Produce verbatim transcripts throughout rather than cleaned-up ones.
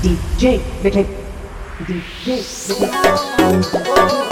D J Vitek. D J Vitek.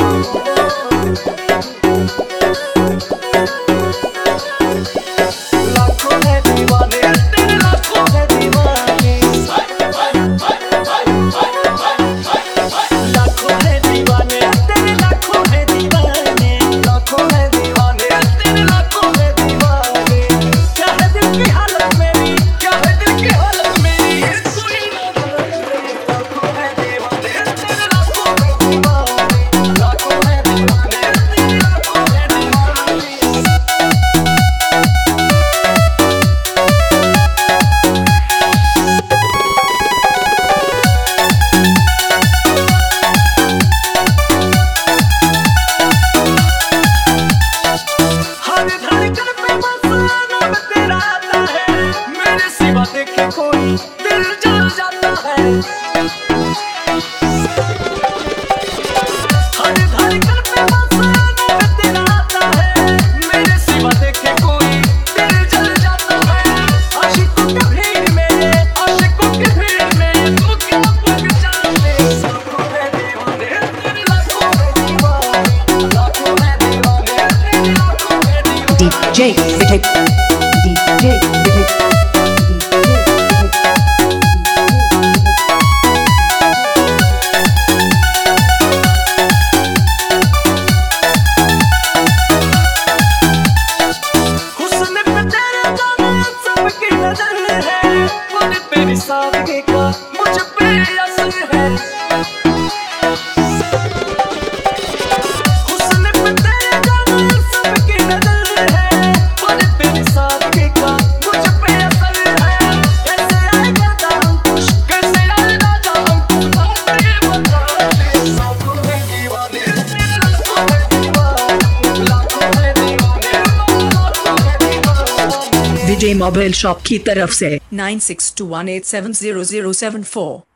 कोई दिल जल जाता है, हर धड़कन पे बस नाम तेरा आता है, मेरे सिवा देखे कोई दिल जल जाता है। आशिकों की भीड़ में, आशिकों की भीड़ में तू क्या पहचाने, लाखों है दीवाने तेरे, लाखों है दीवाने, लाखों है दीवाने तेरे, लाखों है दीवाने। D J Vitek. D J Vitek. तेरी सादगी का मुझ पे असर है, हुस्न पे तेरे जाना सबकी नजर है, पर तेरी सादगी का मुझ पे असर है। कैसे आएगा अंकुश, कैसे आएगा अंकुश, ये बता दे। लाखों है दीवाने तेरे, लाखों है दीवाने, लाखों है दीवाने, लाखों है दीवाने। विजय मोबाइल शॉप की तरफ से nine six two one eight seven zero zero seven four.